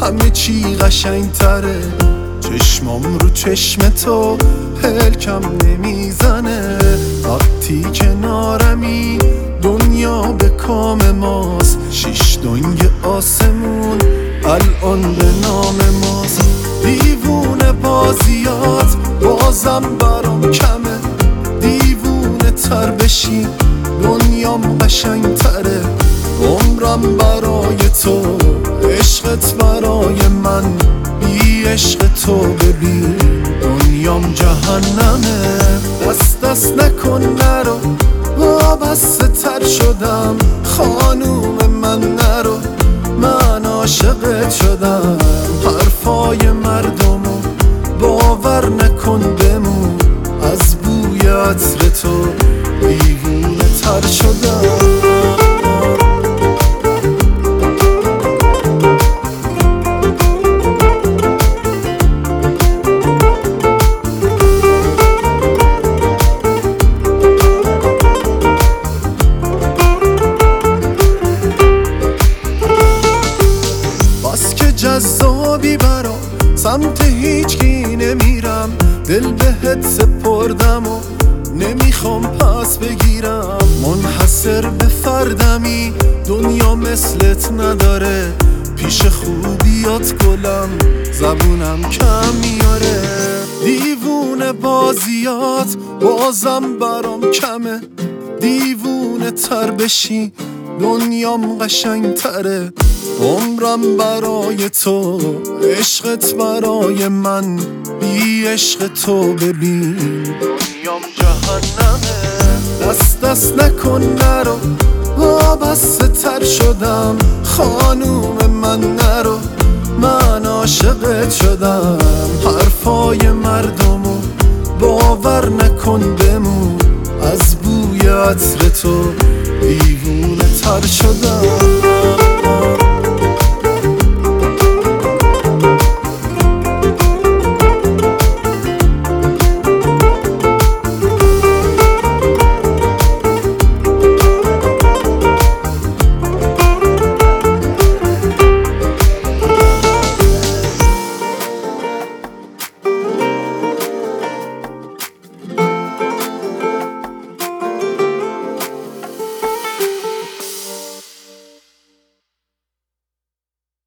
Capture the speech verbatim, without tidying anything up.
همه چی قشنگ تره. چشمام رو چشم تو هلکم نمیزنه. وقتی کنارمی دنیا به کام ماست. شیش دنگ آسمون الان به نام ماست. دیوونه بازیات بازم برام کمه. دیوونه تر بشی دنیام قشنگ تره. عمرم برای تو، عشقت برای من. بی عشق تو ببین دنیام جهنمه. دست دست نکن نرو، وابسته تر شدم. خانوم من نرو، من عاشقت شدم. حرفای مردمو باور نکن بمون. از بوی عطر تو دیوونه تر شدم. جذابی برام، سمت هیچ کی نمیرم. دل بهت سپردم و نمیخوام پس بگیرم. منحصر به فردمی، دنیا مثلت نداره. پیش خوبیات گلم، زبونم کم میاره. دیوونه بازیات بازم برام کمه. دیوونه تر بشی دنیام قشنگ تره. عمرم برای تو، عشقت برای من. بی عشق تو ببین دنیام جهنمه. دست دست نکن نرو، وابسته تر شدم. خانوم من نرو، من عاشقت شدم. حرفای مردمو باور نکن بمون. از بوی عطر تو دیوونه تر شدم.